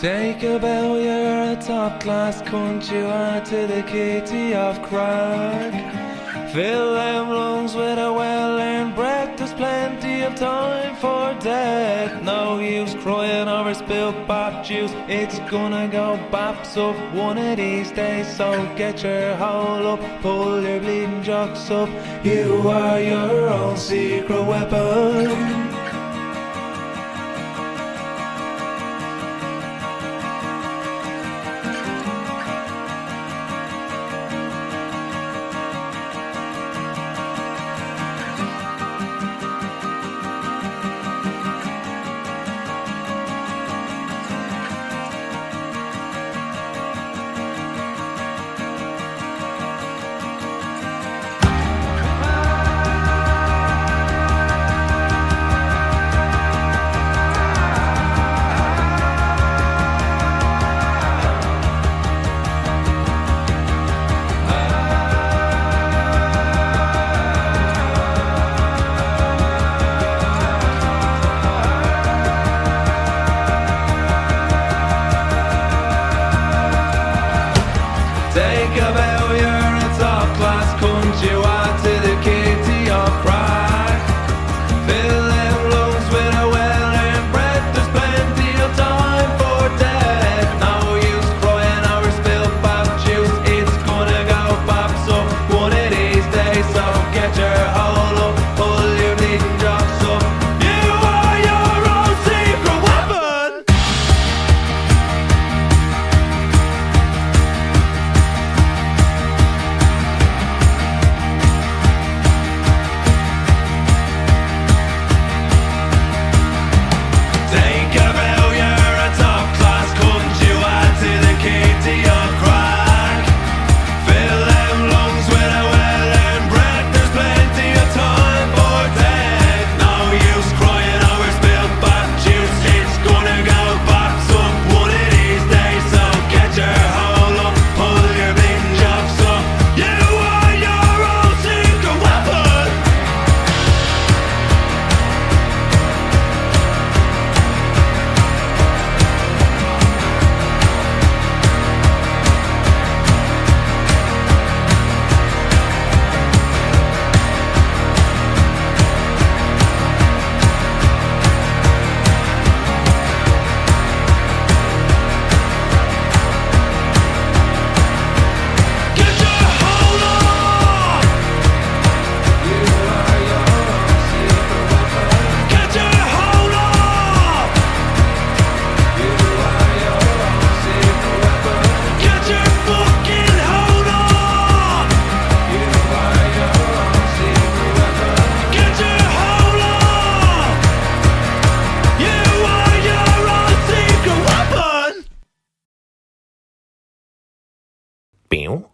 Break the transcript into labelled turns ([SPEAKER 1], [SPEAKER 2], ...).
[SPEAKER 1] Take a bow, you're a top class cunt, you are to the kitty of crack. Fill them lungs with a well-earned breath, there's plenty of time for death. No use crying over spilled bap juice, it's gonna go baps up one of these days. So get your hole up, pull your bleeding jocks up, you are your own secret weapon. Take a bow, you're a top class cunt, you are to the kitty of crack. Fill them lungs with a well-earned breath, there's plenty of time for death. No use crying over spilled bap juice, it's gonna go baps up one of these days. So get your hole up, pull your bleeding jocks up, you are your own secret weapon. Take a bow, you're a top class cunt, you are to the kitty of crack. Fill them lungs with a well-earned breath, there's plenty of time for death. No use crying over spilled bap juice, it's gonna go baps up one of these days. So get your hole up, pull your bleeding jocks up, you are your own secret weapon. Get your hold on! You are your own secret weapon. Get your hold on! You are your own secret weapon. Get your fucking hold on! You are your own secret weapon. Get your hold on! You are your own secret weapon.
[SPEAKER 2] Pew.